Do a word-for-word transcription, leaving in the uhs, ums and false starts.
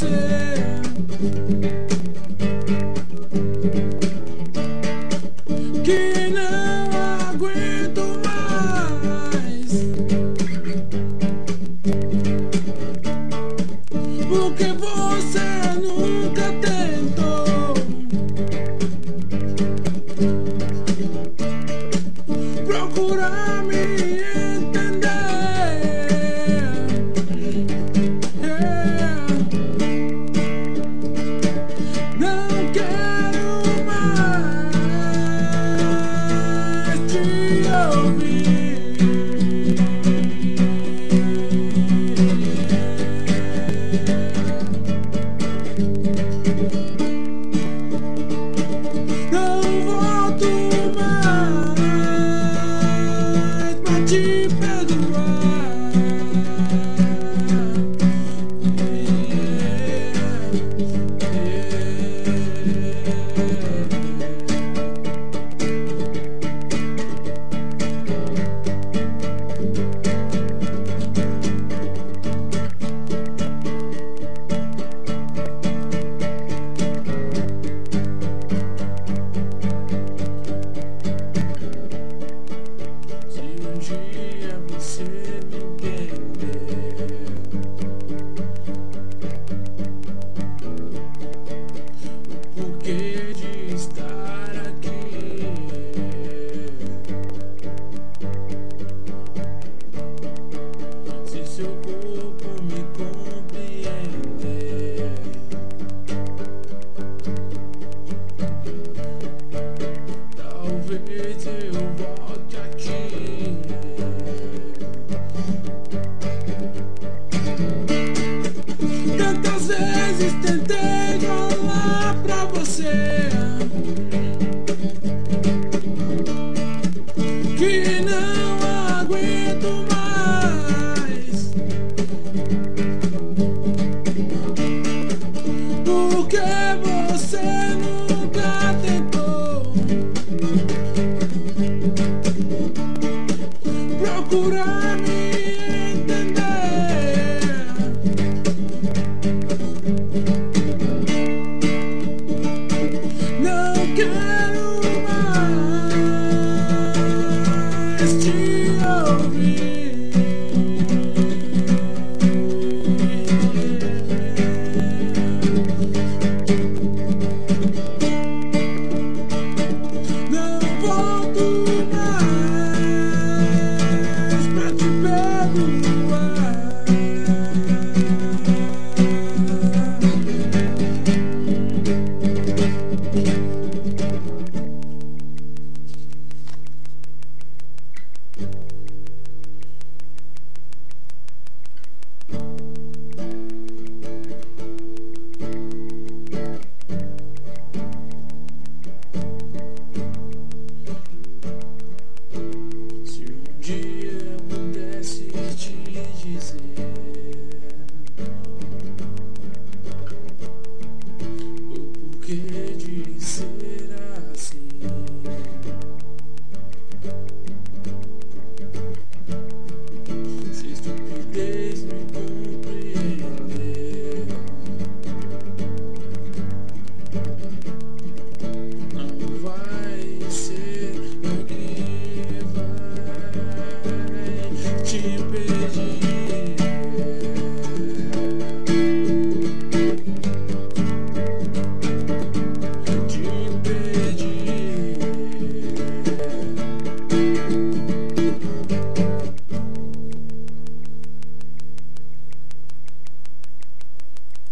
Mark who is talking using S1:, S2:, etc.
S1: você. Que não aguento mais, porque você nunca tentou procurar me entender. Yeah. Não quero mais te ouvir. Não volto mais pra te perdoar. Se um dia você me entender, o porquê de estar aqui, se seu corpo me compreender, talvez eu volte aqui. Tantas vezes tentei falar pra você que não aguento mais, porque você nunca tentou procurar me